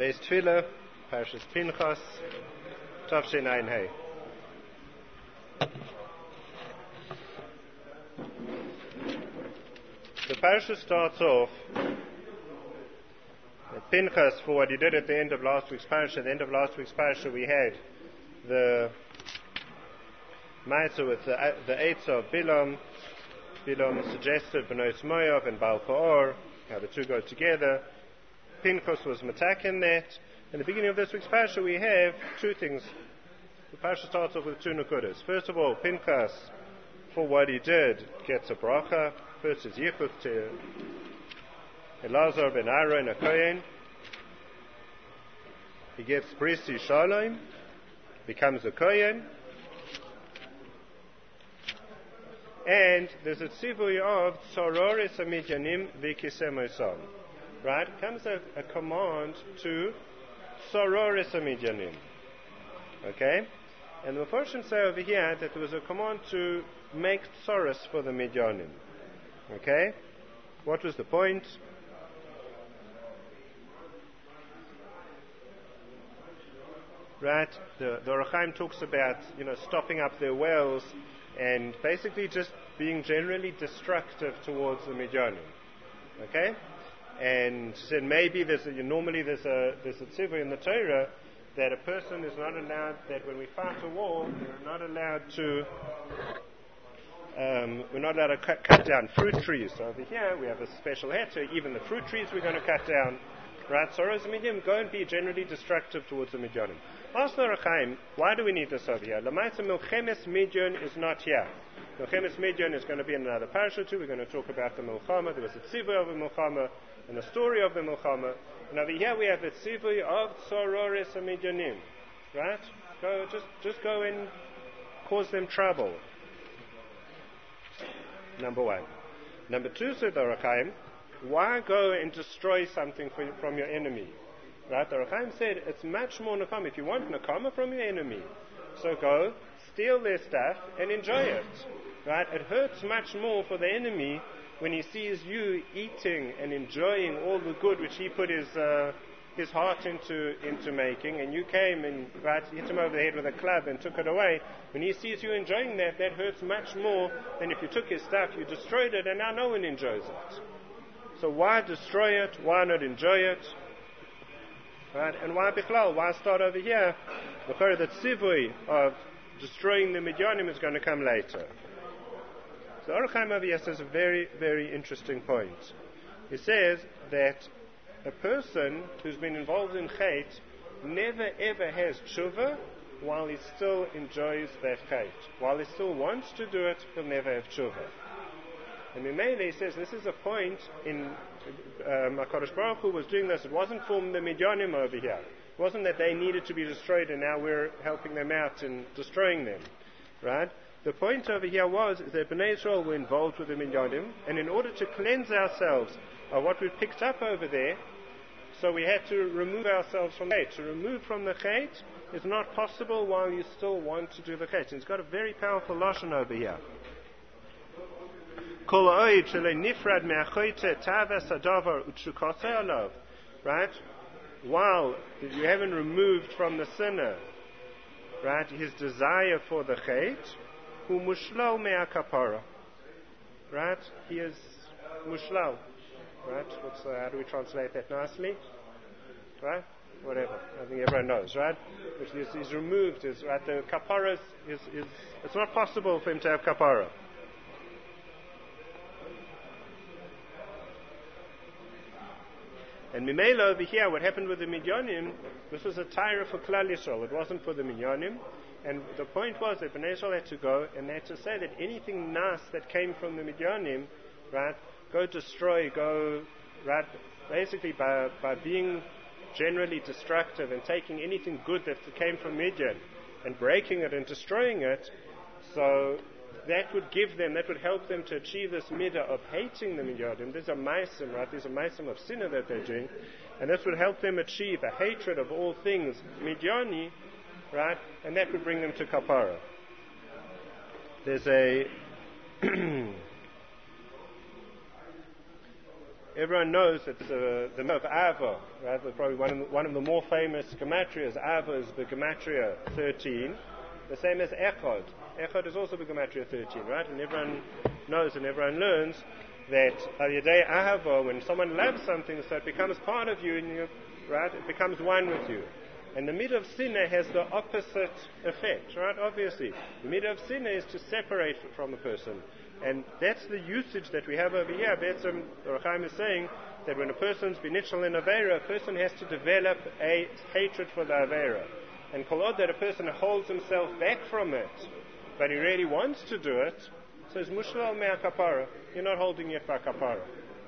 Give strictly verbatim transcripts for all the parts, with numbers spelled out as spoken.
Beis Tefillah, Parshas Pinchas, Tavshin Ein Hey. The Parsha starts off that Pinchas, for what he did at the end of last week's Parsha. At the end of last week's Parsha we had the Ma'aser with the, the Eitzah of Bilam. Bilam suggested B'nai Moav and Baal Peor, how the two go together. Pinchas was mataken that. In the beginning of this week's Parsha we have two things. The Parsha starts off with two nukudas. First of all, Pinchas, for what he did, gets a bracha. First is Yichud to Elazar ben Aaron, a Kohen. He gets Bris Shalom, becomes a Kohen. And there's a tzivui of Tzororis Amidyanim V'Kisem Osam. Right? Comes a, a command to Tzororis Amidyanim. Okay? And the Mephoshim say over here that there was a command to make tzoros for the Midyanim. Okay? What was the point? Right? The, the Orach Chaim talks about, you know, stopping up their wells and basically just being generally destructive towards the Midyanim. Okay? And said maybe there's a, normally there's a there's a tzivui in the Torah that a person is not allowed, that when we fight a war, we're not allowed to um, we're not allowed to cut, cut down fruit trees. So over here we have a special heter, even the fruit trees we're going to cut down. Right? Soros Midian, go and be generally destructive towards the Midyanim. Ask the Orach Chaim, why do we need this over here? Lamaisa Milchemes Midyan is not here. Milchemes Midyan is going to be in another parasha too. We're going to talk about the Milchama. There was a tzivui of the Milchama and the story of the Milchama. And over here we have the tzivui of Tzororis Midyanim. Right? Go, just, just go and cause them trouble. Number one. Number two, said the Orach Chaim, why go and destroy something for, from your enemy? Right? The Orach Chaim said it's much more nakama. If you want nakama from your enemy, so go, steal their stuff, and enjoy it. Right? It hurts much more for the enemy when he sees you eating and enjoying all the good which he put his uh, his heart into into making, and you came and right, hit him over the head with a club and took it away. When he sees you enjoying that, that hurts much more than if you took his stuff, you destroyed it, and now no one enjoys it. So why destroy it? Why not enjoy it? Right? And why Bichlal? Why start over here? Because the tzivui of destroying the Midyanim is going to come later. So Orach Chaim over here says a very, very interesting point. He says that a person who's been involved in chait never ever has tshuva while he still enjoys that chait. While he still wants to do it, he'll never have tshuva. And Mimele says this is a point in um, HaKadosh Baruch Hu was doing this. It wasn't for the Midyanim over here. It wasn't that they needed to be destroyed and now we're helping them out and destroying them. Right? The point over here was that Bnei Israel were involved with the Midyanim, and in order to cleanse ourselves of what we picked up over there, so we had to remove ourselves from the chait. To remove from the chait is not possible while you still want to do the chait. And it's got a very powerful lashon over here. Right? While you haven't removed from the sinner, right, his desire for the chait, hu mushlal mea kapara. Right? He is mushlal. Right? What's, uh, how do we translate that nicely? Right? Whatever. I think everyone knows, right? Which is, he's removed. Is, right? The kapara is, is, is, it's not possible for him to have kapara. And Mimela over here, what happened with the Midyanim, this was a Torah for Klal Yisrael. It wasn't for the Midyanim. And the point was that Bnei Israel had to go and they had to say that anything nice that came from the Midyanim, right, go destroy, go, right, basically by, by being generally destructive and taking anything good that came from Midyan and breaking it and destroying it, so that would give them, that would help them to achieve this midah of hating the Midyanim. There's a maisim, right? There's a maisim of sinner that they're doing, and this would help them achieve a hatred of all things Midyani, right? And that would bring them to kapara. There's a everyone knows it's uh, the name of Ava, right? It's probably one of, the, one of the more famous gematrias. Ava is the gematria thirteen, the same as Echad. Echad is also the gematria thirteen, right? And everyone knows and everyone learns that by the day Ahava, when someone loves something, so it becomes part of you, and you, right? It becomes one with you. And the midah of sinna has the opposite effect, right? Obviously, the midah of sinna is to separate from a person. And that's the usage that we have over here. Be'etzem, the Ohr HaChaim is saying that when a person's benichal in Aveira, a person has to develop a hatred for the Aveira. And kol od that a person holds himself back from it, but he really wants to do it, so it's mushlal mea kapara. You're not holding yet by kapara.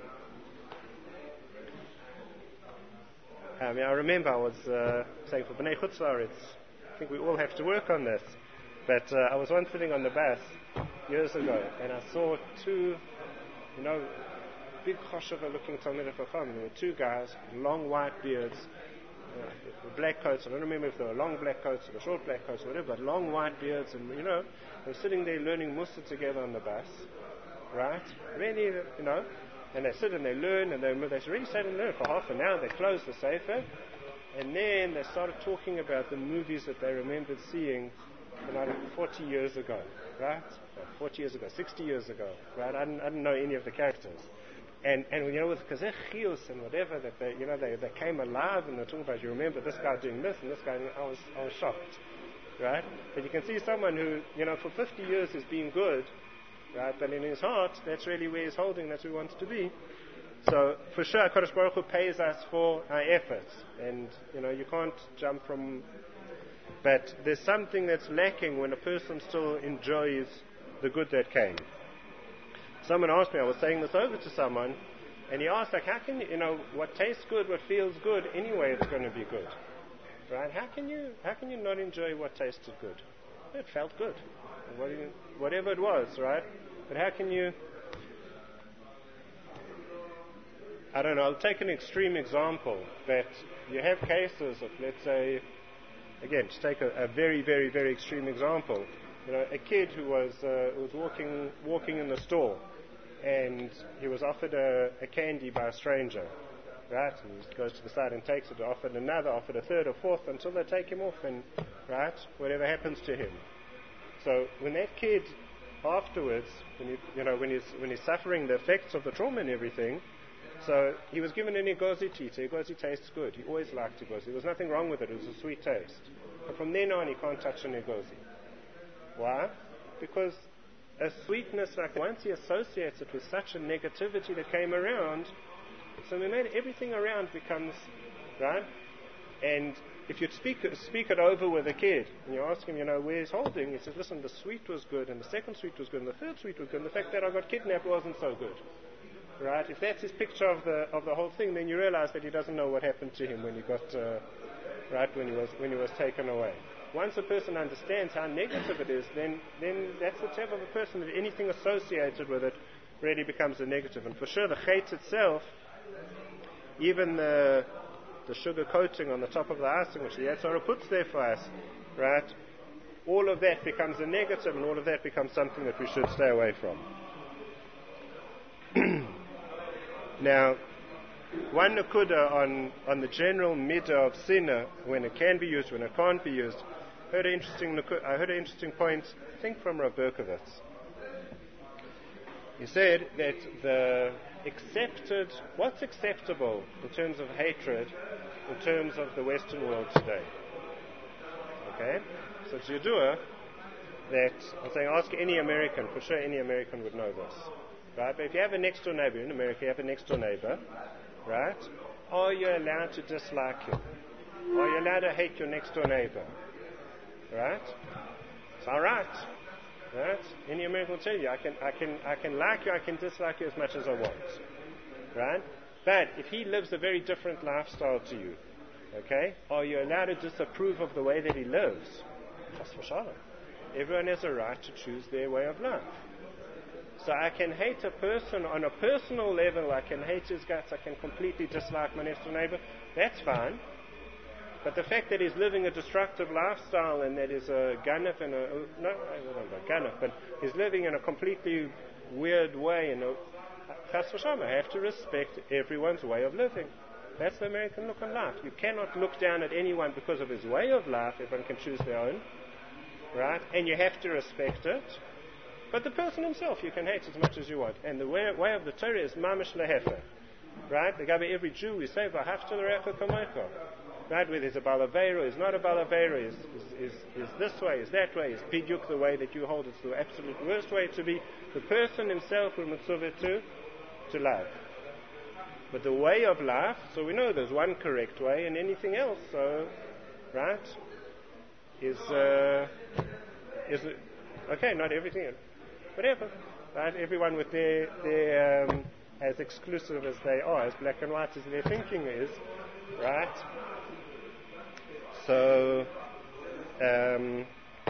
I mean, I remember I was uh, saying for B'nai Chutz La'aretz, I think we all have to work on this. But uh, I was once sitting on the bus years ago, and I saw two, you know, big choshever looking Talmidei Chacham. There were two guys with long white beards, uh, with black coats. I don't remember if they were long black coats or short black coats or whatever, but long white beards, and you know, they were sitting there learning Mussar together on the bus, right? Really, you know, and they sit and they learn, and they, they really sat and learned for half an hour. They closed the sefer, and then they started talking about the movies that they remembered seeing about forty years ago, right? forty years ago, sixty years ago, right? I didn't, I didn't know any of the characters. And, and you know, with kazeh chiyus and whatever, that they, you know, they, they came alive and they're talking about, you remember this guy doing this and this guy, I was, I was shocked, right? But you can see someone who, you know, for fifty years has been good, right? But in his heart, that's really where he's holding, that's where he wants to be. So, for sure, HaKadosh Baruch Hu pays us for our efforts. And, you know, you can't jump from... But there's something that's lacking when a person still enjoys the good that came. Someone asked me, I was saying this over to someone, and he asked, like, how can you, you know, what tastes good, what feels good, anyway it's going to be good. Right? How can you, how can you not enjoy what tasted good? It felt good. What you, whatever it was, right? But how can you... I don't know, I'll take an extreme example, that you have cases of, let's say, again, to take a, a very, very, very extreme example, you know, a kid who was uh, was walking walking in the store, and he was offered a, a candy by a stranger, right? And he goes to the side and takes it, offered another, offered a third or fourth, until they take him off, and right, whatever happens to him. So when that kid afterwards, when you, you know, when he's when he's suffering the effects of the trauma and everything. So he was given an egozi tita. Egozi tastes good. He always liked egozi. There was nothing wrong with it. It was a sweet taste. But from then on, he can't touch an egozi. Why? Because a sweetness, like once he associates it with such a negativity that came around, so we made everything around becomes, right? And if you speak speak it over with a kid, and you ask him, you know, where's holding? He says, listen, the sweet was good, and the second sweet was good, and the third sweet was good, and the fact that I got kidnapped wasn't so good. Right? If that's his picture of the of the whole thing, then you realize that he doesn't know what happened to him when he got uh, right when he was when he was taken away. Once a person understands how negative it is, then then that's the type of a person that anything associated with it really becomes a negative. And for sure, the chait itself, even the the sugar coating on the top of the icing, which the Yetzirah puts there for us, right? All of that becomes a negative, and all of that becomes something that we should stay away from. Now, one nakuda on, on the general midah of sinna, when it can be used, when it can't be used. Heard an interesting, I heard an interesting point, I think from Rav Berkovitz. He said that the accepted, what's acceptable in terms of hatred, in terms of the Western world today? Okay? So it's Yedua that, I'm saying ask any American, for sure any American would know this. Right? But if you have a next door neighbor, in America you have a next door neighbor, right? Are you allowed to dislike him? Are you allowed to hate your next door neighbor? Right? It's alright. Right? Any American will tell you, I can I can I can like you, I can dislike you as much as I want. Right? But if he lives a very different lifestyle to you, okay, are you allowed to disapprove of the way that he lives? Chas v'shalom. Everyone has a right to choose their way of life. So I can hate a person on a personal level, I can hate his guts, I can completely dislike my next door neighbor, that's fine. But the fact that he's living a destructive lifestyle and that he's a ganef and a, no, I don't know ganef, but he's living in a completely weird way, and chas v'shalom, I have to respect everyone's way of living. That's the American look on life. You cannot look down at anyone because of his way of life. Everyone can choose their own, right? And you have to respect it. But the person himself, you can hate as much as you want. And the way, way of the Torah is mamish lehefer, right? Regarding every Jew, we say v'ahavta l'reacha kamocha, right? Whether he's a balavera, is not a balavera, is, is, is, is this way, is that way, is biduk the way that you hold. It's the absolute worst way to be. The person himself will mitzvah to to love. But the way of life, so we know there's one correct way, and anything else, so, right, is, uh, is, okay, not everything, whatever, right, everyone with their, their um, as exclusive as they are, as black and white as their thinking is, right, so, um,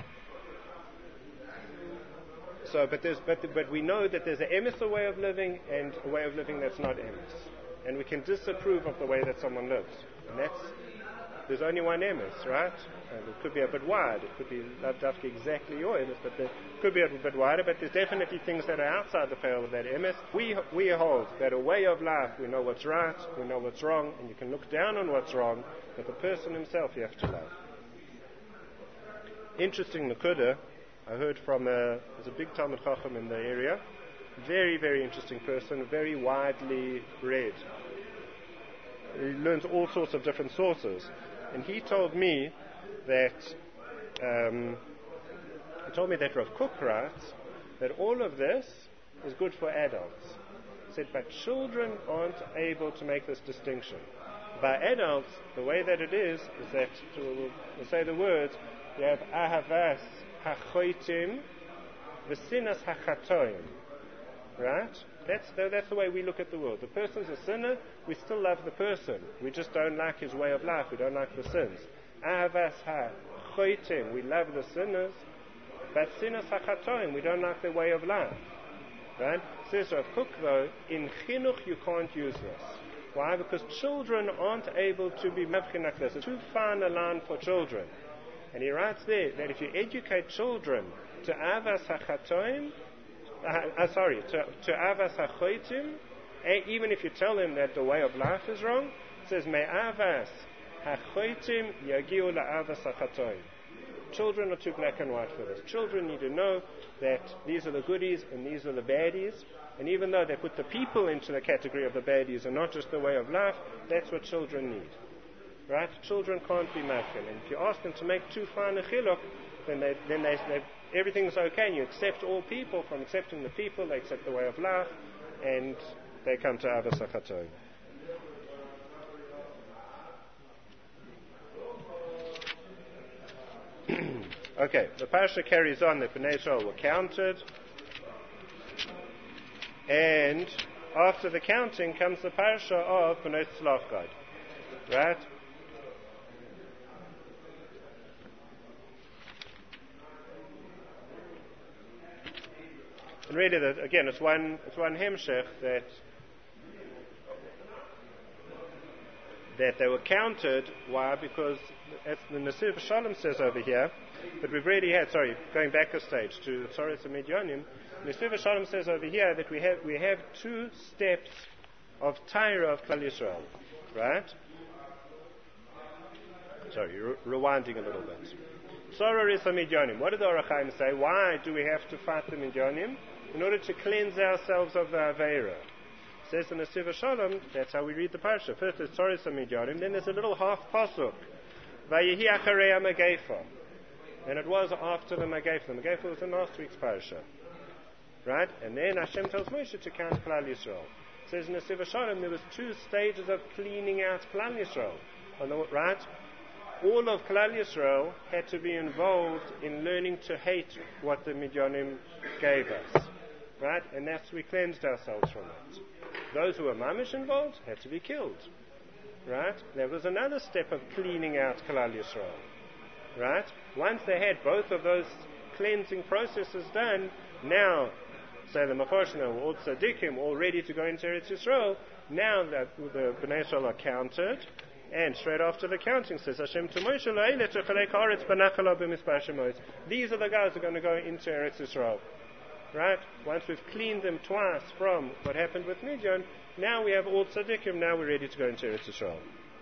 so, but there's, but, but we know that there's an emes way of living, and a way of living that's not emes. And we can disapprove of the way that someone lives. And that's, there's only one emes, right? And it could be a bit wide. It could be not exactly your emes, but it could be a bit wider. But there's definitely things that are outside the pale of that emes. We, we hold that a way of life, we know what's right, we know what's wrong, and you can look down on what's wrong, but the person himself you have to love. Interesting Nakuda, I heard from a, there's a big Talmud Chacham in the area. Very, very interesting person, very widely read. He learns all sorts of different sources. And he told me that, um, he told me that Rav Kook writes that all of this is good for adults. He said, but children aren't able to make this distinction. By adults, the way that it is, is that, to, we'll say the words, you have ahavas hachoitim v'sinas hachatoim. Right? That's the, that's the way we look at the world. The person's a sinner, we still love the person. We just don't like his way of life. We don't like the sins. Avas ha-choitim, we love the sinners, but sinners ha-chatoim, we don't like their way of life. Right? Says Rav Kook though, in chinuch you can't use this. Why? Because children aren't able to be mavchin like this. It's too fine a line for children. And he writes there that if you educate children to avas ha-chatoim, Uh, uh, sorry, to, to avas hachoitim, even if you tell them that the way of life is wrong, it says, me avas hachoitim yagiu la avas hachatoim. Children are too black and white for this. Children need to know that these are the goodies and these are the baddies, and even though they put the people into the category of the baddies and not just the way of life, that's what children need. Right? Children can't be mafkin, and if you ask them to make too fine a chiluk, then they, then they, they everything's okay, and you accept all people. From accepting the people, they accept the way of life, and they come to avas hachatoim. Okay, the parasha carries on that Bnei Israel were counted, and after the counting comes the parasha of Bnei Tzlachgad, right? And really, that, again, it's one it's one hemshech that that they were counted. Why? Because as the Nesiv Shalom says over here, but we've already had. Sorry, going back a stage to Tzoros Midyanim. Nesiv Shalom says over here that we have we have two steps of Torah of Klal Yisrael, right? Sorry, re- rewinding a little bit. Tzoros Midyanim. What did the Ohr HaChaim say? Why do we have to fight the Midyanim? In order to cleanse ourselves of the Aveira. Says in the Nesiv Shalom, that's how we read the parasha. First there's Tzoros Midyanim, then there's a little half pasuk. Vayehi acharei ha-Megeifa. And it was after the Megeifa. The Megeifa was in last week's parasha. Right? And then Hashem tells Moshe to count Klal Yisrael. It says in the Nesiv Shalom, there was two stages of cleaning out Klal Yisrael. On the, right? All of Klal Yisrael had to be involved in learning to hate what the Midyanim gave us. Right? And that's we cleansed ourselves from it. Those who were mamish involved had to be killed. Right? There was another step of cleaning out Klal Yisrael. Right? Once they had both of those cleansing processes done, now, say the Mefarshim were all tzaddikim, all ready to go into Eretz Yisrael, now that the Bnei Israel are counted, and straight after the counting says Hashem to Moshe, these are the guys who are going to go into Eretz Yisrael. right? Once we've cleaned them twice from what happened with Midian, now we have all tzaddikim, now we're ready to go into Eretz Yisrael.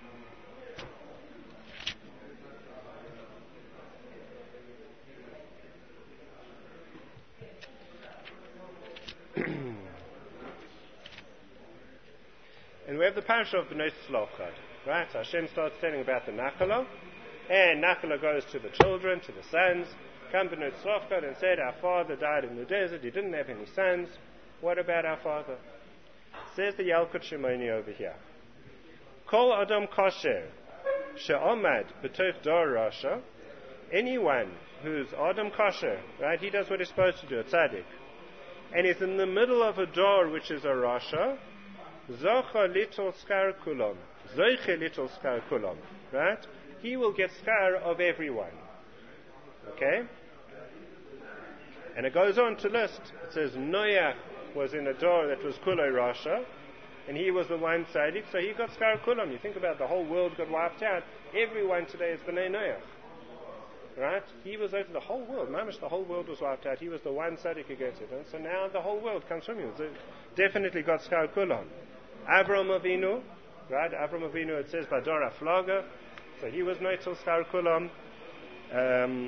And we have the parasha of Bnei Tzlofchad, right? Hashem starts telling about the Nachala, and Nachala goes to the children, to the sons. Come Bnei Tzlofchad and said, our father died in the desert, he didn't have any sons. What about our father? Says the Yalkut Shimoni over here. Kol Adam Kosher, She'omad B'toch Dor Rasha, anyone who's Adam Kosher, right? He does what he's supposed to do, a tzaddik, and is in the middle of a door which is a Rasha, Zocha little skar kulam. Zoiche little skar kulam. Right? He will get skar of everyone. Okay? And it goes on to list. It says Noach was in a door that was kulay rasha, and he was the one tzaddik, so he got skar kulam. You think about it, the whole world got wiped out. Everyone today is b'nei Noach. Right? He was over the whole world. Mamish, the whole world was wiped out. He was the one tzaddik who gets it. And so now the whole world comes from him. So definitely got skar kulam. Avram Avinu, right? Avram Avinu, it says Badora Flaga, so he was Noitel Skar Kulam. Um,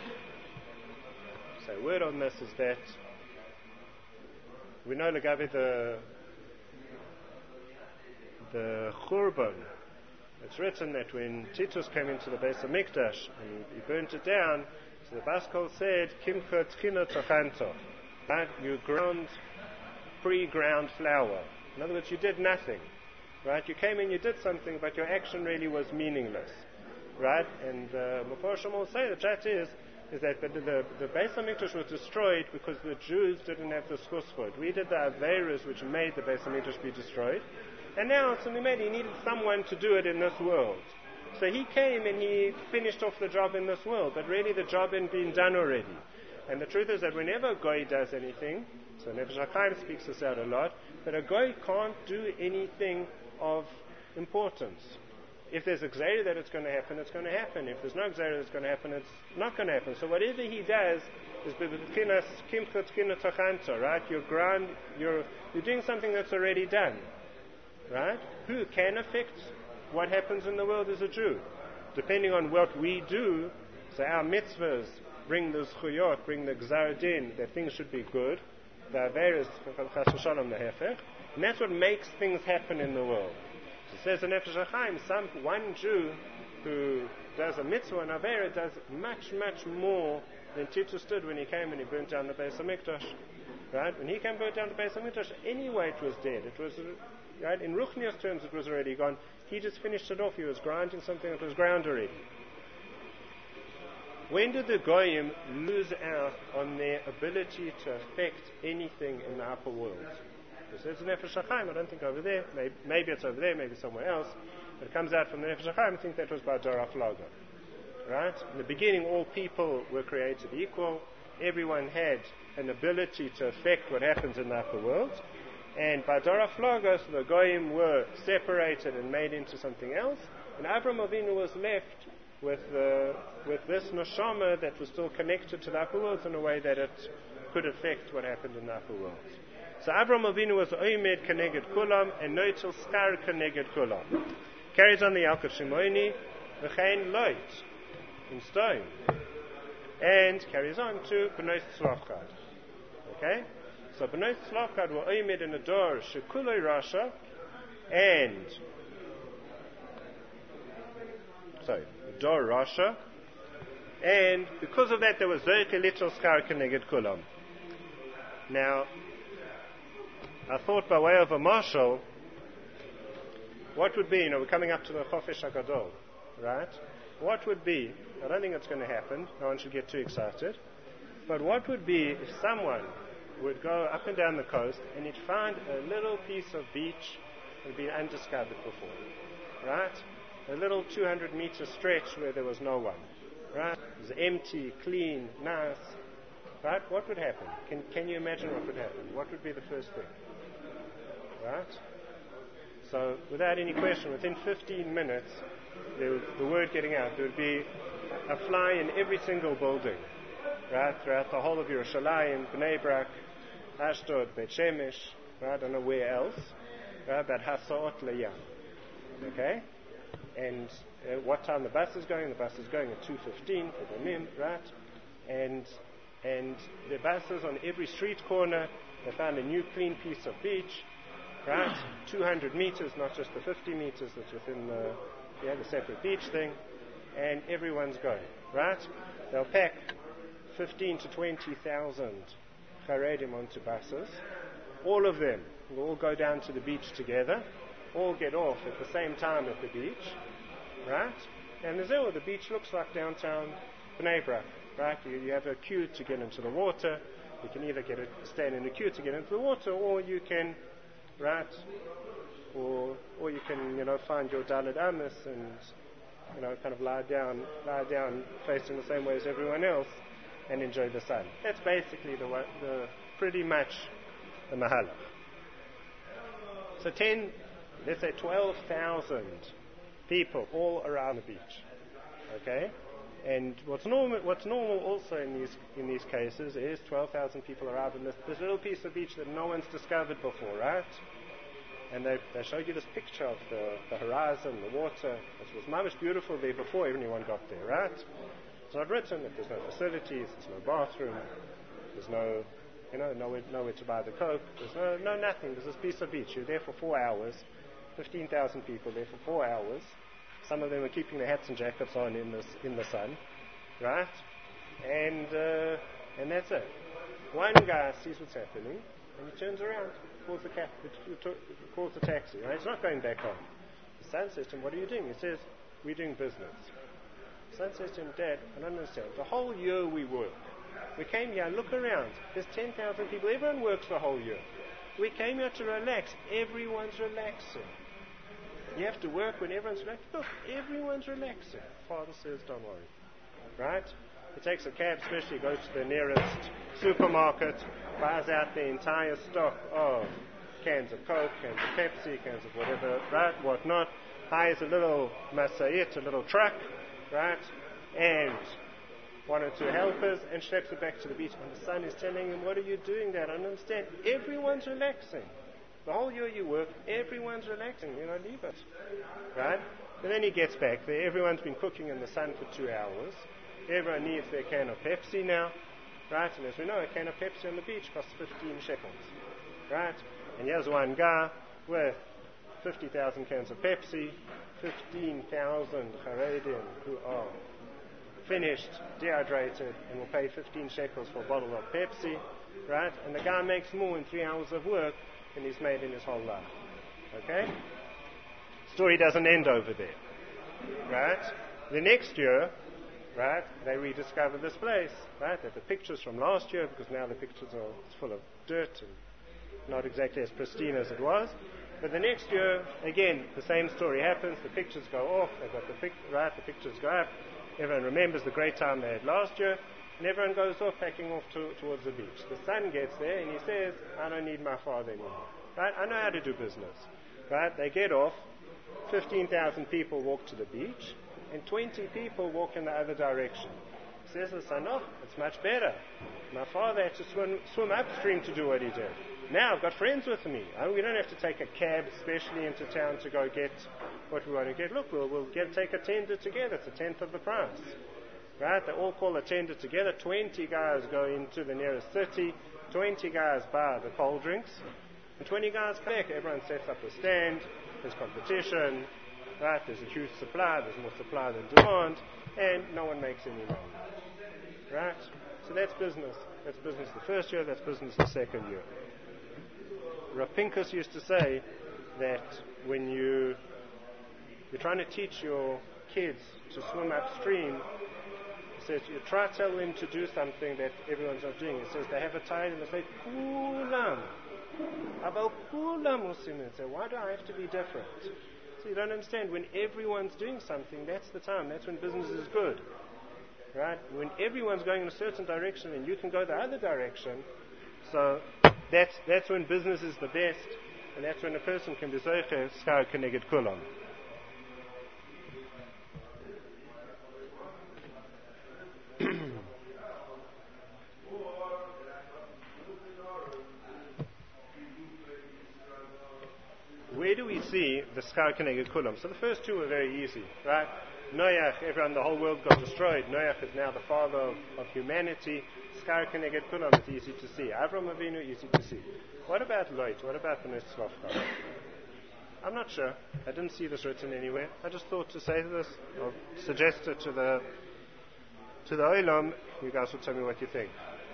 so, word on this is that we know Lagavi the the Churban. It's written that when Titus came into the Beis Hamikdash and he burnt it down, so the Baskol said, Kimcha Tchina Tachanto, right? You ground pre-ground flour. In other words, you did nothing, right? You came in, you did something, but your action really was meaningless, right? And Mephoshim will say the chat is is that the the, the Beis Hamikdash was destroyed because the Jews didn't have the schus for it. We did the averos which made the Beis Hamikdash be destroyed, and now so he made he needed someone to do it in this world. So he came and he finished off the job in this world, but really the job had been done already. And the truth is that whenever a goy does anything, so Nefesh HaChaim speaks this out a lot, that a goy can't do anything of importance. If there's a gzeira that it's going to happen, it's going to happen. If there's no gzeira that's going to happen, it's not going to happen. So whatever he does is b'b'tchinas kimcha tchina tachanto, right? You're ground, you're you're doing something that's already done, right? Who can affect what happens in the world as a Jew? Depending on what we do, so our mitzvahs bring the zchuyot, bring the gzar din, that things should be good. The averos chas v'shalom nehefech, and that's what makes things happen in the world. So it says in Nefesh HaChaim, some one Jew who does a mitzvah and avera does much, much more than Titus did when he came and he burnt down the Beis Hamikdash. Right? When he came and burnt down the Beis Hamikdash, anyway it was dead. It was, right? In Ruchnia's terms, it was already gone. He just finished it off. He was grinding something that was ground already. When did the Goyim lose out on their ability to affect anything in the upper world? Because there's Nefesh HaChaim, I don't think over there. Maybe, maybe it's over there, maybe somewhere else. But it comes out from the Nefesh HaChaim, I think that was by Dora Flaga. Right? In the beginning, all people were created equal. Everyone had an ability to affect what happens in the upper world. And by Dora Flaga, so the Goyim were separated and made into something else. And Avram Avinu was left with the, with this neshama that was still connected to the upper worlds in a way that it could affect what happened in the upper worlds. So Avram Avinu was oimed keneged kulam and noitel skar keneged kulam. Carries on the Yalkut Shimoni, v'chein loit, in stone, and carries on to Bnei Tzlofchad. Okay, so Bnei Tzlofchad were oimed in a door shekuloi rasha, and sorry. Dor Rasha, and because of that there was Zoiche little skar keneged kulam. Now, I thought by way of a marshal, what would be, you know, we're coming up to the Chofesh HaGadol, right? What would be, I don't think it's going to happen, no one should get too excited, but what would be if someone would go up and down the coast and he'd find a little piece of beach that had been undiscovered before, right? A little two hundred meter stretch where there was no one, right? It was empty, clean, nice, right? What would happen? Can can you imagine what would happen? What would be the first thing, right? So, without any question, within fifteen minutes, there was the word getting out. There would be a fly in every single building, right? Throughout the whole of Yerushalayim, Bnei Brak, Ashdod, Beit Shemesh, right? I don't know where else, right? But Hasaot Layam, okay? And uh, what time the bus is going? The bus is going at two fifteen for the Mim, right? And and the buses on every street corner. They found a new clean piece of beach, right? two hundred meters, not just the fifty meters that's within the yeah the separate beach thing. And everyone's going, right? They'll pack fifteen to twenty thousand Charedim onto buses. All of them will all go down to the beach together, all get off at the same time at the beach, right? And there's all the beach looks like downtown Bnei Brak, right? You, you have a queue to get into the water. You can either get a, stand in a queue to get into the water, or you can, right? Or or you can, you know, find your Dalit Amis and, you know, kind of lie down, lie down, facing the same way as everyone else, and enjoy the sun. That's basically the the pretty much the Mahalach. So ten, let's say twelve thousand people all around the beach. Okay, and what's normal, what's normal also in these in these cases is twelve thousand people around in this, this little piece of beach that no one's discovered before, right? And they they showed you this picture of the, the horizon, the water. It was much beautiful there before anyone got there, right? It's not written that there's no facilities, there's no bathroom, there's no, you know, nowhere, nowhere to buy the Coke. There's no, no nothing. There's this piece of beach. You're there for four hours, fifteen thousand people there for four hours. Some of them are keeping their hats and jackets on in the in the sun, right? And uh, and that's it. One guy sees what's happening, and he turns around, calls the cap, calls the taxi. Right? He's not going back home. The son says to him, "What are you doing?" He says, "We're doing business." The son says to him, "Dad, I don't understand. The whole year we work. We came here, look around. There's ten thousand people. Everyone works the whole year. We came here to relax. Everyone's relaxing. You have to work when everyone's relaxing. Look, everyone's relaxing." Father says, "Don't worry." Right? He takes a cab, especially goes to the nearest supermarket, buys out the entire stock of cans of Coke, cans of Pepsi, cans of whatever, right, whatnot, hires a little masayit, a little truck, right, and one or two helpers, and schleps it back to the beach. And the son is telling him, "What are you doing there? I don't understand. Everyone's relaxing. The whole year you work, everyone's relaxing. You know, leave it." Right? And then he gets back there. Everyone's been cooking in the sun for two hours. Everyone needs their can of Pepsi now. Right? And as we know, a can of Pepsi on the beach costs fifteen shekels. Right? And here's one guy with fifty thousand cans of Pepsi, fifteen thousand Haredim who are finished, dehydrated, and will pay fifteen shekels for a bottle of Pepsi, right? And the guy makes more in three hours of work than he's made in his whole life. Okay? Story doesn't end over there, right? The next year, right, they rediscover this place, right? That the pictures from last year, because now the pictures are full of dirt and not exactly as pristine as it was. But the next year, again, the same story happens. The pictures go off. They've got the pic- right. The pictures go up. Everyone remembers the great time they had last year, and everyone goes off, packing off to, towards the beach. The son gets there, and he says, "I don't need my father anymore. Right? I know how to do business." Right? They get off. fifteen thousand people walk to the beach, and twenty people walk in the other direction. Says the son, "Oh, it's much better. My father had to swim, swim upstream to do what he did. Now I've got friends with me. Oh, we don't have to take a cab, especially into town, to go get what we want to get. Look, we'll, we'll get, take a tender together. It's a tenth of the price." Right? They all call a tender together. twenty guys go into the nearest city. twenty guys buy the cold drinks. And twenty guys come back. Everyone sets up a stand. There's competition. Right? There's a huge supply. There's more supply than demand. And no one makes any money. Right? So that's business. That's business the first year. That's business the second year. Rav Pinkus used to say that when you, you're trying to teach your kids to swim upstream, he says you try to tell them to do something that everyone's not doing. He says they have a tide and they say, "Kulam. About kulam usim." They say, "Why do I have to be different?" So you don't understand. When everyone's doing something, that's the time. That's when business is good. Right? When everyone's going in a certain direction and you can go the other direction, so that's that's when business is the best, and that's when a person can be zocher schar keneged kulam. do we see the Schar Keneged Kulam? So the first two were very easy, right? Noach, everyone, the whole world got destroyed. Noach is now the father of, of humanity. Schar Keneged Kulam is easy to see. Avram Avinu, easy to see. What about Lot? What about the Tzlofchad? I'm not sure. I didn't see this written anywhere. I just thought to say this, or suggest it to the to the Olam. You guys will tell me what you think.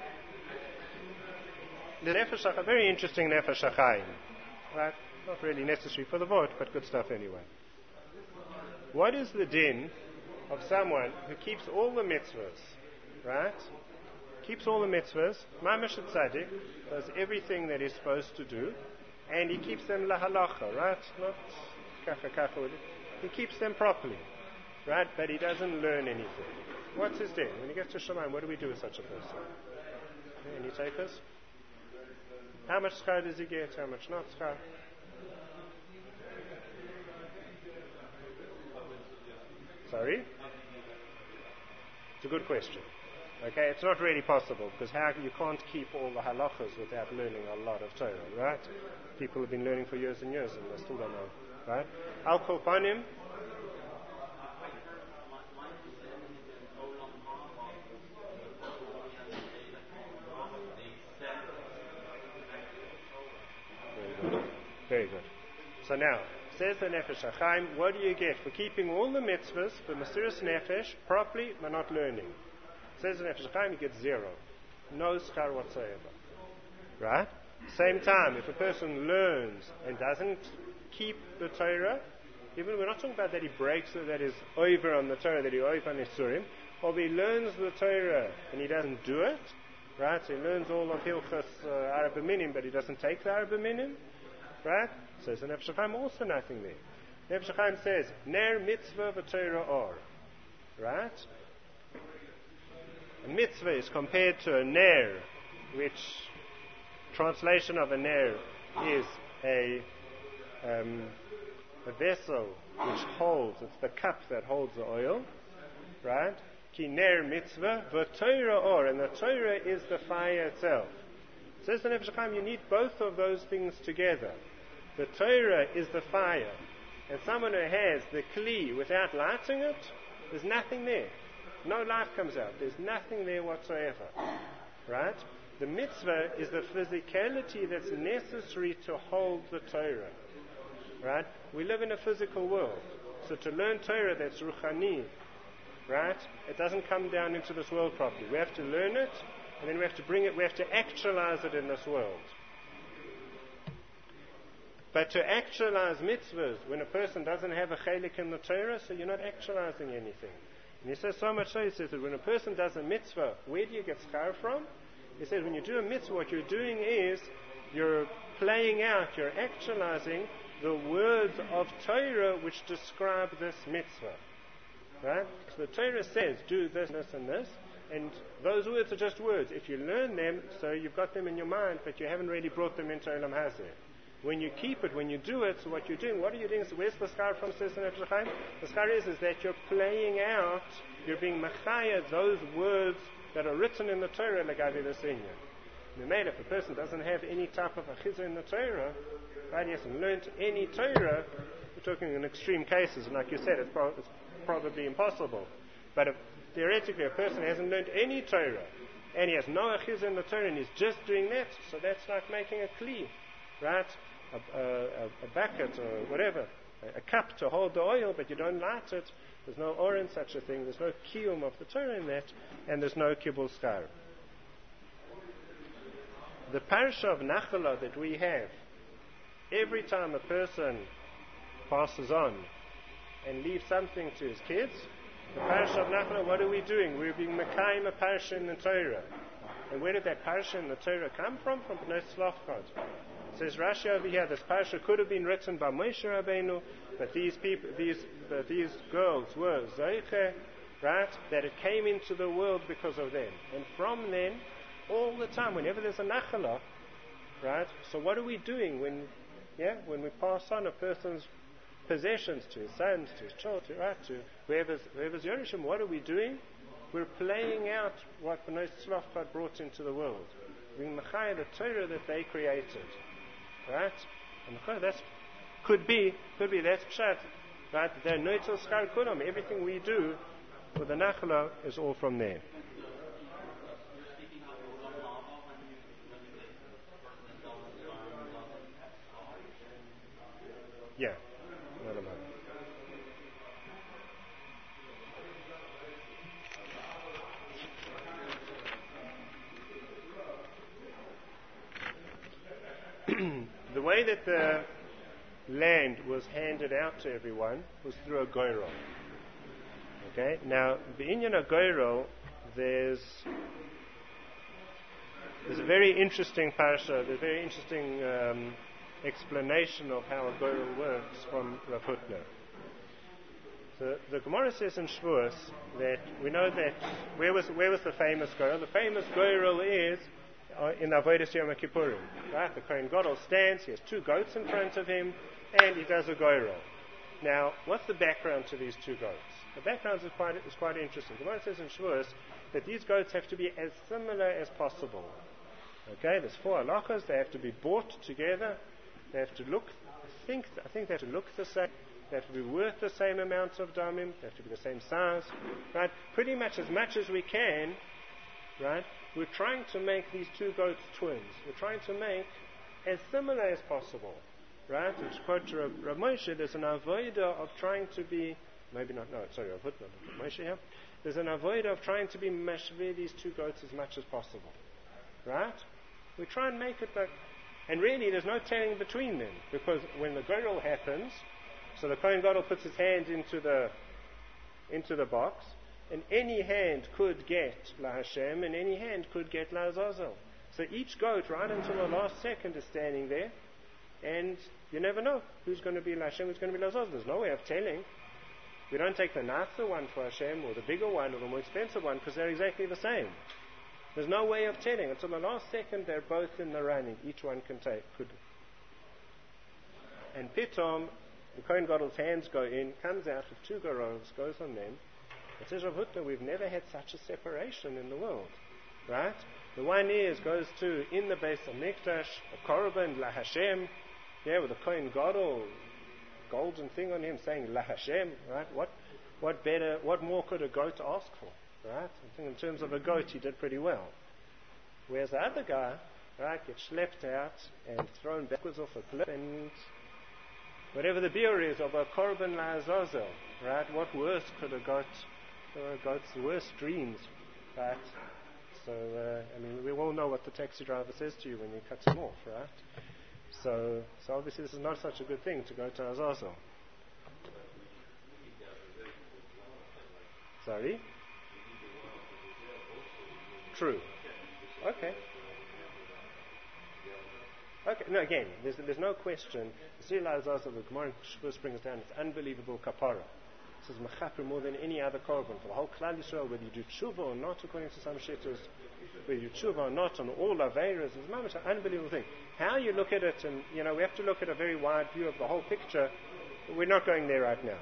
The Nefesh HaChaim, a very interesting Nefesh HaChaim, right? Not really necessary for the vote, but good stuff anyway. What is the din of someone who keeps all the mitzvahs, right? Keeps all the mitzvahs, mamash tzaddik, does everything that he's supposed to do, and he keeps them lahalacha, right? Not kacha kacha. He keeps them properly, right? But he doesn't learn anything. What's his din? When he gets to Shemaim, what do we do with such a person? Any takers? How much schar does he get? How much not schar? Sorry? It's a good question. Okay, it's not really possible because how you can't keep all the halachas without learning a lot of Torah, right? People have been learning for years and years and they still don't know, right? Al kol panim. Very good. Very good. So now, says the Nefesh HaChaim, what do you get for keeping all the mitzvahs, for Mesiras Nefesh, properly, but not learning? Says the Nefesh HaChaim, you get zero. No schar whatsoever. Right? Same time, if a person learns and doesn't keep the Torah, even we're not talking about that he breaks it, that is over on the Torah, that he over on his Surim, or he learns the Torah and he doesn't do it, right? So he learns all of Hilchas uh, Arba Minim, but he doesn't take the Arba Minim, right? Says the Nefesh HaChaim, also nothing there. Nefesh HaChaim says, Ner mitzvah v'Torah or. Right? A mitzvah is compared to a ner, which translation of a ner is a um, a vessel which holds, it's the cup that holds the oil, right? Ki ner mitzvah v'Torah or, and the Torah is the fire itself. Says the Nefesh HaChaim, you need both of those things together. The Torah is the fire, and someone who has the kli without lighting it, there's nothing there. No light comes out. There's nothing there whatsoever. Right? The mitzvah is the physicality that's necessary to hold the Torah. Right? We live in a physical world. So to learn Torah that's ruchani, right, it doesn't come down into this world properly. We have to learn it, and then we have to bring it, we have to actualize it in this world. But to actualize mitzvahs, when a person doesn't have a chelik in the Torah, so you're not actualizing anything. And he says so much so, he says that when a person does a mitzvah, where do you get schar from? He says when you do a mitzvah, what you're doing is you're playing out, you're actualizing the words of Torah which describe this mitzvah. Right? So the Torah says, do this, this, and this, and those words are just words. If you learn them, so you've got them in your mind, but you haven't really brought them into Olam Hazeh. When you keep it, when you do it, so what you're doing, what are you doing? So where's the schar from, says the Nefesh HaChaim? The schar is, is that you're playing out, you're being machaya, those words that are written in the Torah, l'gavi the senior. If a person doesn't have any type of achizah in the Torah, right, he hasn't learned any Torah, we're talking in extreme cases, and like you said, it's, pro- it's probably impossible. But if, theoretically, a person hasn't learned any Torah, and he has no achizah in the Torah, and he's just doing that, so that's like making a kli, right? A, a, a bucket or whatever, a, a cup to hold the oil, but you don't light it. There's no or in such a thing. There's no kiyum of the Torah in that, and there's no kibbul schar. The parasha of Nachalah that we have, every time a person passes on and leaves something to his kids, the parasha of Nachalah, what are we doing? We're being mekayim a parasha in the Torah. And where did that parasha in the Torah come from? From Bnei Tzlofchad. Says Rashi over here, this parasha could have been written by Moshe Rabbeinu, but these people, these but these girls were Zoiche, right? That it came into the world because of them. And from then, all the time, whenever there's a Nachalah, right? So what are we doing when, yeah, when we pass on a person's possessions to his sons, to his children, right? To whoever's whoever's Yerushim, what are we doing? We're playing out what Bnei Tzlofchad brought into the world. Being machaya the Torah that they created. Right? And that's Could be, could be, that's pshat. Right? They're noitel schar kulam. Everything we do for the nachla is all from there. Yeah. Not a matter. The way that the land was handed out to everyone was through a goyrel. Okay? Now, the Inyan of goyrel, there's there's a very interesting parasha, there's a very interesting um, explanation of how a goyrel works from Rav Hutner. So the Gemara says in Shavuos that we know that where was where was the famous goyrel? The famous goyrel is uh, in Avodas Yom Kippurim. Right? The Kohen Gadol stands, he has two goats in front of him, and he does a goyrel. Now, what's the background to these two goats? The background is quite is quite interesting. The Gemara says in Shavuos that these goats have to be as similar as possible. Okay, there's four halachas. They have to be bought together. They have to look, I think, I think they have to look the same. They have to be worth the same amount of damim. They have to be the same size. Right? Pretty much as much as we can. Right? We're trying to make these two goats twins. We're trying to make as similar as possible. Right? Which quote to Rav, Rav Moshe, there's an avodah of trying to be, maybe not, no, sorry, Rav Hutner, Rav Moshe here. There's an avodah of trying to be mashveh these two goats as much as possible. Right? We try and make it like, and really there's no telling between them, because when the goyrel happens, so the Kohen Gadol puts his hand into the into the box, and any hand could get La Hashem, and any hand could get La Azazel. So each goat, right until the last second, is standing there, and you never know who's going to be La Hashem, who's going to be La Azazel. There's no way of telling. We don't take the nicer one for Hashem, or the bigger one, or the more expensive one, because they're exactly the same. There's no way of telling. Until the last second, they're both in the running. Each one can take, could. And Pitom, the Kohen Gadol's hands go in, comes out with two goros, goes on them. It says, Rav Hutner, we've never had such a separation in the world. Right? The one ears goes to, in the base of Mikdash, a korban, La Hashem, yeah, with a Kohen Gadol, golden thing on him saying La Hashem, right? What, what better, what more could a goat ask for? Right? I think in terms of a goat, he did pretty well. Whereas the other guy, right, gets schlepped out and thrown backwards off a cliff, and whatever the beer is of a korban la azazel, right? What worse could a goat, or a goat's worst dreams, right? So, uh, I mean, we all know what the taxi driver says to you when you cut him off, right? So, so obviously this is not such a good thing to go to Azazel. Sorry? True. Okay. Okay. No, again, there's, there's no question. The Sila Azazel, the Gemara first brings down, it's unbelievable kapara. It says mechaper more than any other korban for the whole Klal Yisrael, whether you do tshuva or not, according to some shittas, whether you do tshuva or not on all aveiros, is an unbelievable thing. How you look at it, and you know, we have to look at a very wide view of the whole picture. But we're not going there right now.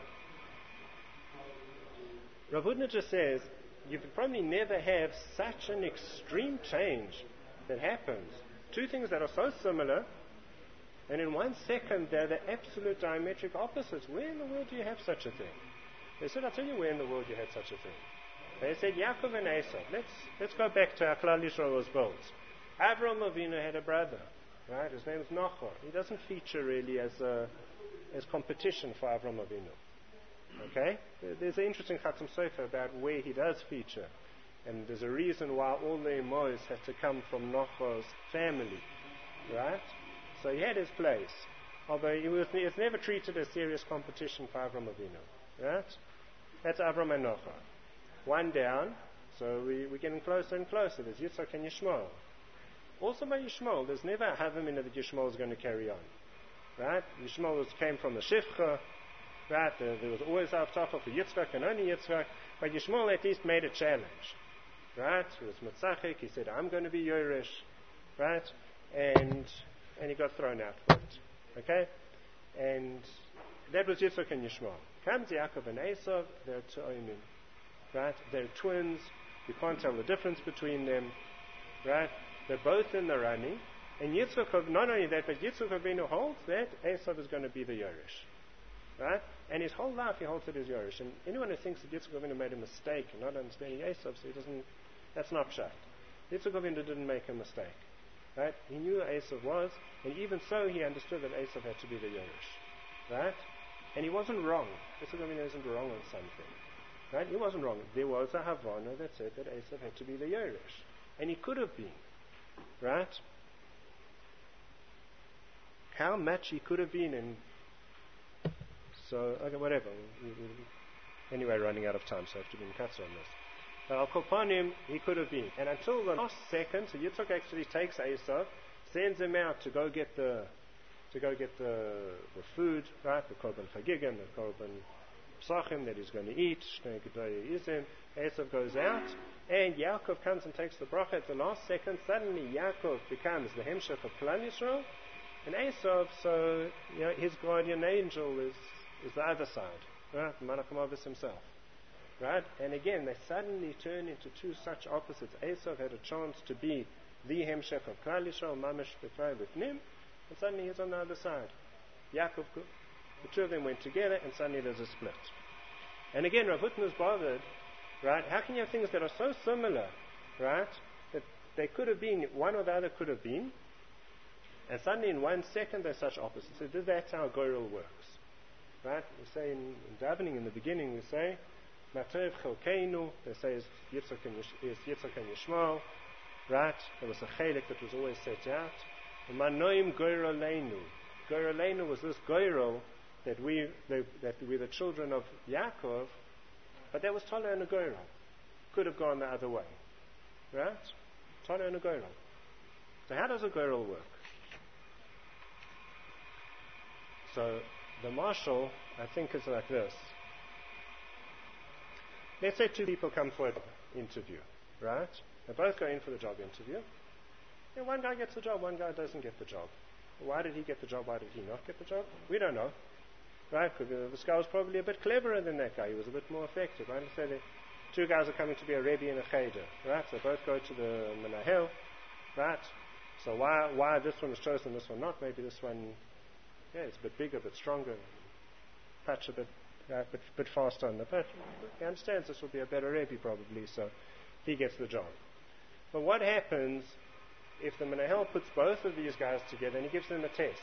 Rav Hutner just says, you could probably never have such an extreme change that happens. Two things that are so similar, and in one second they're the absolute diametric opposites. Where in the world do you have such a thing? They said, I'll tell you where in the world you had such a thing. They said, Yaakov and Esau. Let's, let's go back to how Klal Yisrael was built. Avram Avinu had a brother, right? His name is Nachor. He doesn't feature really as a, as competition for Avram Avinu. Okay? There's an interesting Chatzim Sofer about where he does feature. And there's a reason why all the Emos have to come from Nochor's family. Right? So he had his place. Although he was, he was never treated as serious competition for Avram Avinu. Right? That's Avram and Nochor. One down. So we, we're getting closer and closer. There's Yitzchak and Yishmael. Also by Yishmael, there's never a Havamina that Yishmael is going to carry on. Right? Yishmael was, came from the Shivcha. Right, there, there was always Avtacha for Yitzchak and only Yitzchak, but Yishmael at least made a challenge. Right, he was Mitzachik, he said, I'm going to be Yerush, right, and and he got thrown out for it. Okay, and that was Yitzchak and Yishmael. Comes Yaakov and Esau, they're Toimim, right, they're twins, you can't tell the difference between them, right, they're both in the running, And Yitzchak, not only that, but Yitzchak Avinu holds that Esav is going to be the Yerush. Right? And his whole life he holds it as Yerush. And anyone who thinks that Yitzchak Avinu made a mistake in not understanding Esav, so he doesn't, that's not pshat. Yitzchak Avinu didn't make a mistake. Right? He knew who Esav was, and even so he understood that Esav had to be the Yerush. Right? And he wasn't wrong. Yitzchak Avinu isn't wrong on something. Right? He wasn't wrong. There was a Havana that said that Esav had to be the Yerush. And he could have been. Right? How much he could have been, and so, okay, whatever. Anyway, running out of time, so I have to be in Katsa on this. But Al Kopanim, he could have been. And until the last second, so Yitzchak actually takes Esav, sends him out to go get the to go get the the food, right? The Korban Chagigim, the Korban Psachim that he's going to eat. Esav goes out, and Yaakov comes and takes the bracha at the last second. Suddenly, Yaakov becomes the Hemshech of Klal Yisrael, and Esav, so you know, his guardian angel is is the other side, right? Malachim Avis himself. Right? And again, they suddenly turn into two such opposites. Esav had a chance to be the Hemshech of Klal Yisrael, Mamash B'Frei B'Pnim, and suddenly he's on the other side. Yaakov, the two of them went together, and suddenly there's a split. And again, Rav Hutner is bothered, right? How can you have things that are so similar, right, that they could have been, one or the other could have been, and suddenly in one second they're such opposites? So that's how Goyrel works. Right? We say in, in davening in the beginning, we say, Matov Chelkeinu, they say is Yitzchak and, is Yitzchak and Yishmael, right? There was a chelik that was always set out. Manoim Goyreleinu. Goyreleinu was this Goyrel that we they, that we the children of Yaakov, but that was Tola and a Goyrel. Could have gone the other way. Right? Tola and a Goyrel. So how does a Goyrel work? So the marshal, I think, is like this. Let's say two people come for an interview, right? They both go in for the job interview. And one guy gets the job, one guy doesn't get the job. Why did he get the job? Why did he not get the job? We don't know, right? Because this guy was probably a bit cleverer than that guy. He was a bit more effective. I understand that two guys are coming to be a Rebbe and a Cheder, right? So both go to the Menahel, right? So why why this one was chosen, this one not? Maybe this one, yeah, it's a bit bigger, a bit stronger, patch a bit, uh, bit, bit faster on the patch. He understands this will be a better Rebbe probably, so he gets the job. But what happens if the Menahel puts both of these guys together and he gives them a test,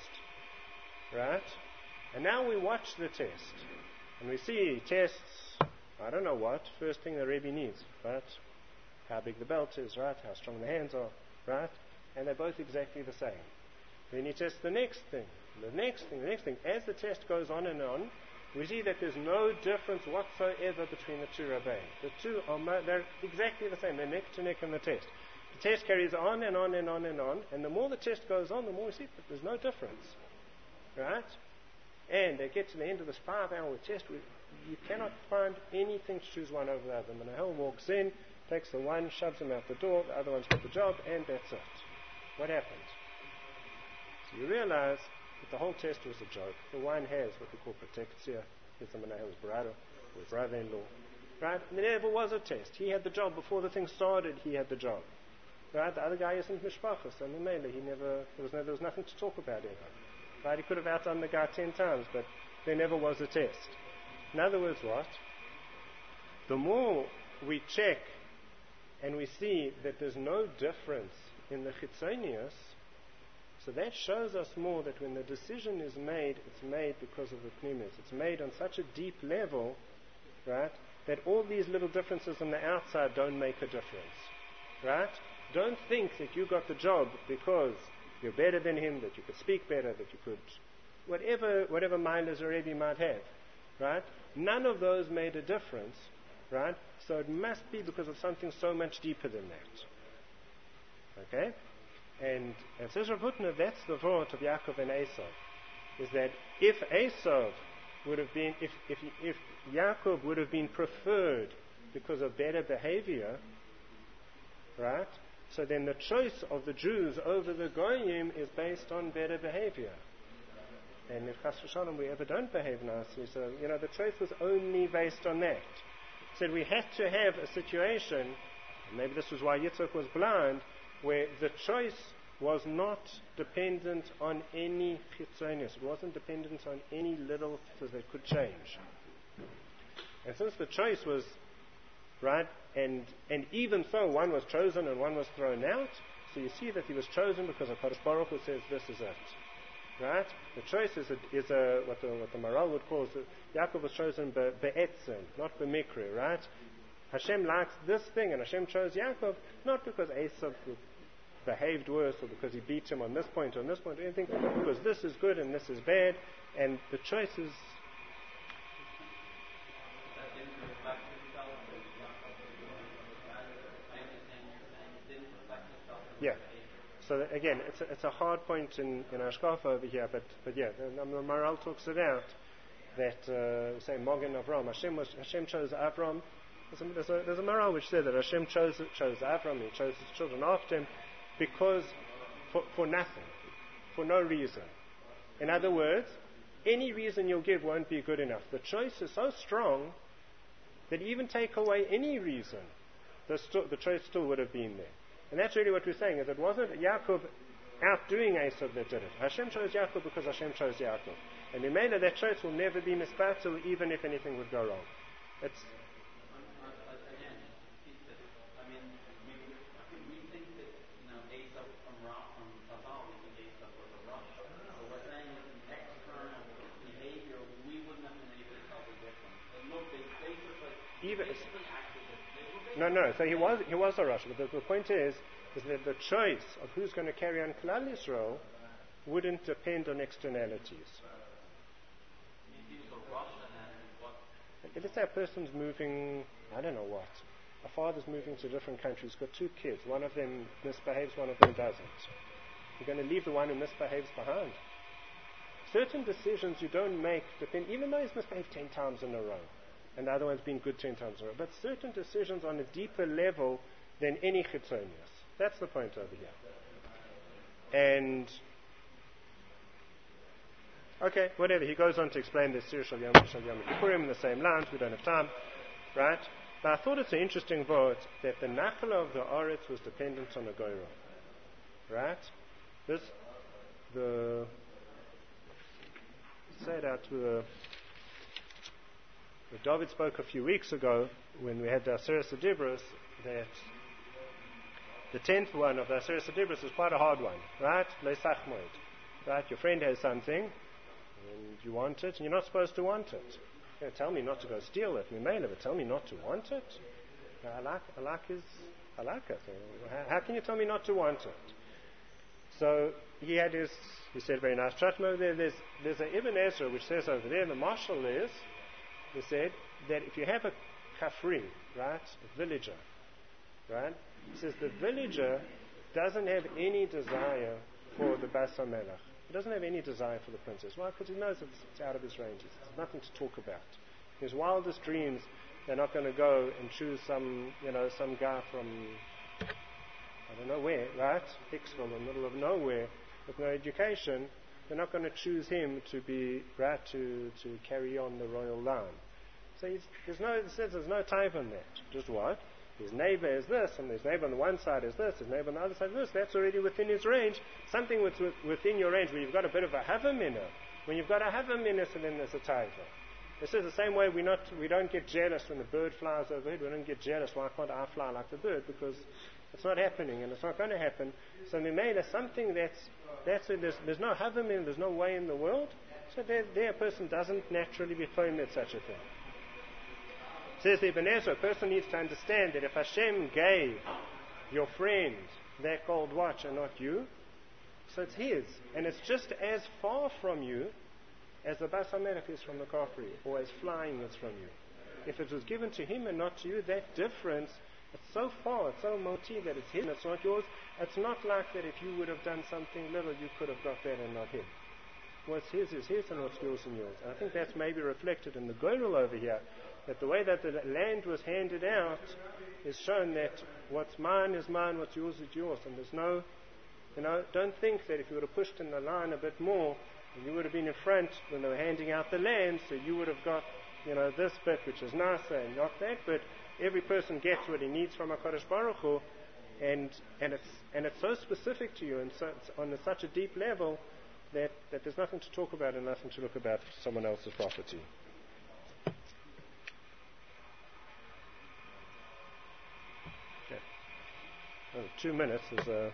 right? And now we watch the test, and we see he tests, I don't know what, first thing the Rebbe needs, right? How big the belt is, right? How strong the hands are, right? And they're both exactly the same. Then he tests the next thing, the next thing, the next thing. As the test goes on and on, we see that there's no difference whatsoever between the two Rabbein. The two are mo- they're exactly the same. They're neck to neck in the test. The test carries on and on and on and on, and the more the test goes on, the more we see that there's no difference, right? And they get to the end of this five-hour test, we, you cannot find anything to choose one over the other. Menahel walks in, takes the one, shoves him out the door, the other one's got the job, and that's it. What happened? So you realize that the whole test was a joke. The one has what we call protectia. He's the Menahel's brother, or his brother-in-law, right? And there never was a test. He had the job. Before the thing started, he had the job. Right? The other guy isn't mishpachas, so Mamela, he never, there was, no, there was nothing to talk about ever. Right? He could have outdone the guy ten times, but there never was a test. In other words, what? The more we check and we see that there's no difference in the chitzonius, so that shows us more that when the decision is made, it's made because of the pnimis. It's made on such a deep level, right, that all these little differences on the outside don't make a difference. Right? Don't think that you got the job because you're better than him, that you could speak better, that you could, whatever whatever milas or Rebbe might have, right? None of those made a difference, right? So it must be because of something so much deeper than that. Okay? And as says Rav Hutner, that's the thought of Yaakov and Esav, is that if Esav would have been, if if if Yaakov would have been preferred because of better behavior, right? So then the choice of the Jews over the Goyim is based on better behavior. And if Chas v'Shalom we ever don't behave nicely, so, you know, the choice was only based on that. Said we had to have a situation, maybe this was why Yitzchak was blind, where the choice was not dependent on any chitzonius. It wasn't dependent on any little things that could change. And since the choice was, right, and and even so, one was chosen and one was thrown out, so you see that he was chosen because HaKadosh Baruch Hu says this is it. Right? The choice is a, is a what the what the Maral would call, so Yaakov was chosen be, be'etzem, not be'mikri, right? Hashem likes this thing, and Hashem chose Yaakov not because Esav behaved worse or because he beat him on this point or on this point or anything, because this is good and this is bad, and the choice is. Yeah. So again, it's a, it's a hard point in, in Ashkafa over here, but but yeah, the, the Maral talks it out that uh, say Mogen Avram, Hashem was Hashem chose Avram. There's a, there's a, there's a Maral which said that Hashem chose chose Avram, He chose his children after him, because for for nothing, for no reason. In other words, any reason you'll give won't be good enough. The choice is so strong that even take away any reason, the, st- the choice still would have been there. And that's really what we're saying, is it wasn't Yaakov outdoing Esav that did it. Hashem chose Yaakov because Hashem chose Yaakov. And Mimela, that choice will never be misbattled, even if anything would go wrong. It's again, I mean, we, we think that, you know, Esav from Ra, from Chazal, we think Esav was a rush. So we're saying that in external behavior, we wouldn't have been able to tell the difference. And look, they basically, even basically acted as No, no. So he was he was a Rosh, but the, the point is, is that the choice of who's going to carry on Klal Yisrael wouldn't depend on externalities. Let's say a person's moving, I don't know what. A father's moving to a different country. He's got two kids. One of them misbehaves, one of them doesn't. You're going to leave the one who misbehaves behind. Certain decisions you don't make depend, even though he's misbehaved ten times in a row, and the other one's been good ten times in a row. But certain decisions on a deeper level than any chitzonius. That's the point over here. And, okay, whatever. He goes on to explain this Sir Shal Yom Shal Yom Kippurim in the same lines. We don't have time, right? But I thought it's an interesting word that the Nachla of the Oretz was dependent on the Goyra. Right? This, the, say it out to the, David spoke a few weeks ago when we had the Aseret Dibros that the tenth one of the Aseret Dibros is quite a hard one, right? Leisach Moed. Right? Your friend has something and you want it and you're not supposed to want it. You know, tell me not to go steal it. Mimela, but tell me not to want it. Halak, halak is halakha. How, how can you tell me not to want it? So he had his, he said very nice chatma over there. There's, there's an Ibn Ezra which says over there, the marshal is, he said that if you have a kafri, right, a villager, right, he says the villager doesn't have any desire for the Bas HaMelech. He doesn't have any desire for the princess. Why? Because he knows it's, it's out of his range. It's nothing to talk about. His wildest dreams, they're not going to go and choose some, you know, some guy from, I don't know where, right, Hicksville, in the middle of nowhere, with no education. They're not going to choose him to be, right, to, to carry on the royal line. So he's, there's no, it says there's no time on that. Just what? His neighbor is this, and his neighbor on the one side is this, his neighbor on the other side is this. That's already within his range. Something with, with, within your range where you've got a bit of a havamina. When you've got a havamina, so then there's a taiva. This is the same way we not we don't get jealous when the bird flies overhead. We don't get jealous. Why can't I fly like the bird? Because it's not happening, and it's not going to happen. So Mimela, something that's that's it. There's, there's no havamina. There's no way in the world. So there, there a person doesn't naturally be found at such a thing. Says the Ibn Ezra, a person needs to understand that if Hashem gave your friend that gold watch and not you, so it's his, and it's just as far from you as the Bas HaMelech is from the Kafri, or as flying is from you. If it was given to him and not to you, that difference, it's so far, it's so multi that it's his and it's not yours. It's not like that if you would have done something little, you could have got that and not him. What's his is his and what's yours and yours. And I think that's maybe reflected in the Goyrel over here, that the way that the land was handed out is shown that what's mine is mine, what's yours is yours. And there's no, you know, don't think that if you would have pushed in the line a bit more, and you would have been in front when they were handing out the land, so you would have got, you know, this bit which is nicer and not that bit. Every person gets what he needs from HaKadosh Baruch Hu, and and it's and it's so specific to you, and so it's on a, such a deep level that, that there's nothing to talk about and nothing to look about someone else's property. Okay. Oh, two minutes is a.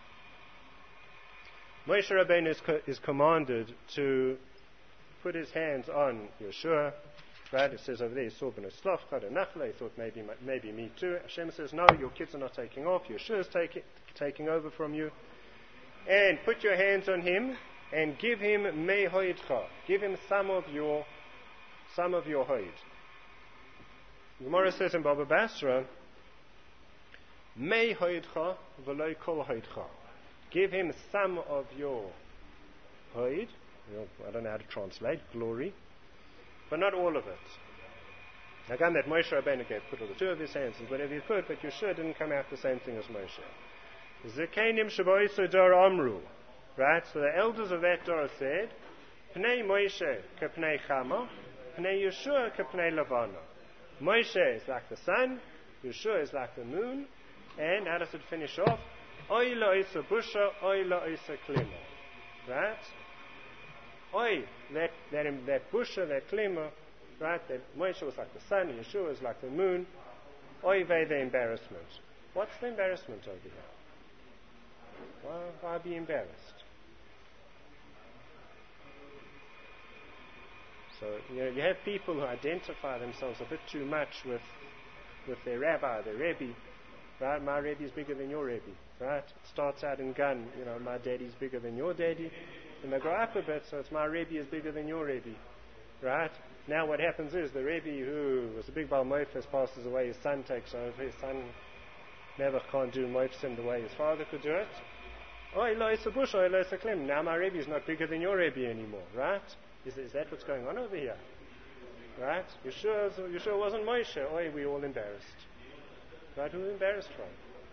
Moshe Rabbeinu is, co- is commanded to put his hands on Yeshua. Right? It says over there, he saw ben Slafcha de Nachla. He thought maybe maybe me too. Hashem says, no, your kids are not taking off. Yeshua is taking taking over from you. And put your hands on him and give him mei hoidcha. Give him some of your some of your hoid. Gemara says in Baba Basra, mei hoidcha v'loi kol hoidcha. Give him some of your hoid. I don't know how to translate glory. But not all of it. Again, that Moshe Rabbeinu gave, put all the two of his hands and whatever he could, but Yeshua didn't come out the same thing as Moshe. Zekenim shaboiso dor amru. Right? So the elders of that Dor said, Pnei Moshe kepnei Chama, Pnei Yeshua kepnei Lavana. Moshe is like the sun, Yeshua is like the moon, and how does it finish off? Oy lo isa busha, oy lo isa klima. Right? Oy, that, that, that busha, that klima, right, that Moshe was like the sun, Yeshua was like the moon. Oy vey, the embarrassment. What's the embarrassment over here? Why, why be embarrassed? So, you know, you have people who identify themselves a bit too much with with their rabbi, their rebbe. Right? My rebbe is bigger than your rebbe. Right? It starts out in gun, you know, my daddy's bigger than your daddy. And they grow up a bit, so it's my rebbe is bigger than your rebbe. Right? Now what happens is the rebbe who was a big Baal Moifes passes away, his son takes over, his son never can't do Moifsim the way his father could do it. Oh, Elo is a bush, Elo is a klim. Now my rebbe is not bigger than your rebbe anymore. Right? Is, is that what's going on over here? Right? Yeshua, Yeshua wasn't Moshe. Oh, we're all embarrassed. Right? Who are we embarrassed from?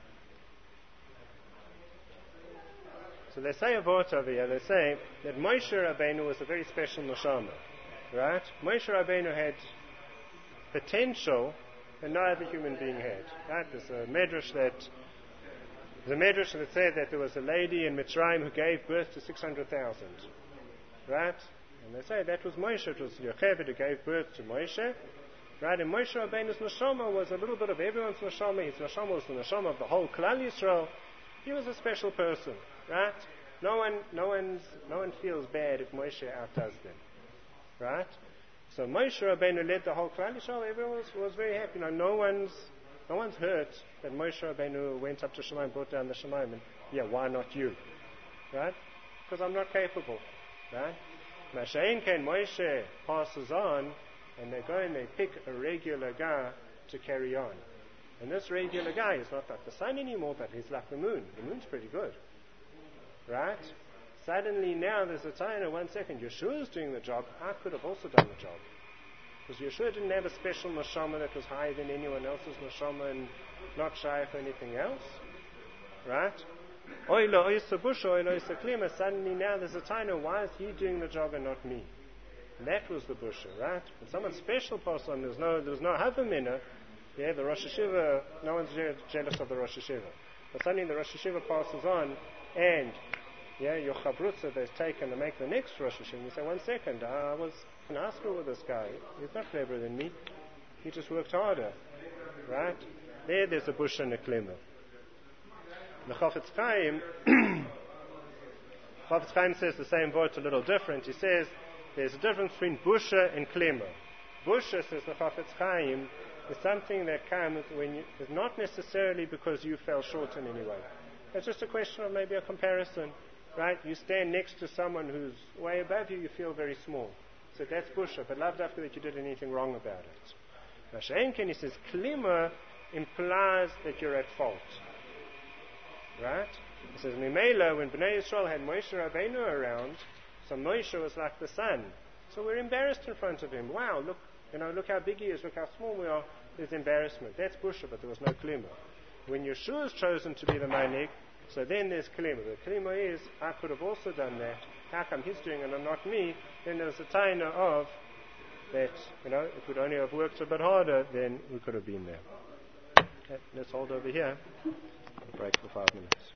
So they say about over here, they say that Moshe Rabbeinu was a very special neshama. Right? Moshe Rabbeinu had potential that no other human being had. Right? There's a medrash that there's a medrash that said that there was a lady in Mitzrayim who gave birth to six hundred thousand. Right? And they say that was Moshe. It was Yocheved who gave birth to Moshe. Right? And Moshe Rabbeinu's neshama was a little bit of everyone's neshama. His neshama was the neshama of the whole Klal Yisrael. He was a special person. Right? No one, no one's, no one feels bad if Moshe outdoes them. Right? So Moshe Rabbeinu led the whole Klal Yisrael. Everyone was, was very happy. You know, no one's, no one's hurt that Moshe Rabbeinu went up to Shemaim, brought down the Shemaim, and yeah, why not you? Right? Because I'm not capable. Right? Mashain Ken Moshe passes on, and they go and they pick a regular guy to carry on. And this regular guy is not like the sun anymore, but he's like the moon. The moon's pretty good. Right? Suddenly now there's a time, one second, Yeshua's doing the job, I could have also done the job. Because Yeshua didn't have a special neshama that was higher than anyone else's neshama and not shy for anything else. Right? Oilo oisa busha, oilo oisa klima. Suddenly now there's a time, why is he doing the job and not me? And that was the busha, right? When someone special passed on, there's no, there's no havamina. Yeah, the Rosh Hashiva, no one's je- jealous of the Rosh Hashiva. But suddenly the Rosh Hashiva passes on, and yeah, your chavrutza they've taken to make the next Rosh Hashiva. And you say, one second, I was in high school with this guy. He's not cleverer than me. He just worked harder. Right? There, there's a bush and a klima. The Chafetz Chaim, Chafetz Chaim says the same word a little different. He says there's a difference between busha and klima. Busha, says the Chafetz Chaim, is something that comes when you, it's not necessarily because you fell short in any way. It's just a question of maybe a comparison, right? You stand next to someone who's way above you, you feel very small. So that's busha, but loved after that you did anything wrong about it. Masha'enken, he says, klima implies that you're at fault. Right? He says, Mimela, when Bnei Yisrael had Moshe Rabbeinu around, so Moshe was like the sun. So we're embarrassed in front of him. Wow, look, you know, look how big he is, look how small we are. There's embarrassment. That's busha, but there was no klima. When Yeshua is chosen to be the manik, so then there's klima. The klima is, I could have also done that. How come he's doing it and not me? Then there's a taina of that, you know, if we'd only have worked a bit harder, then we could have been there. Okay, let's hold over here. Break for five minutes.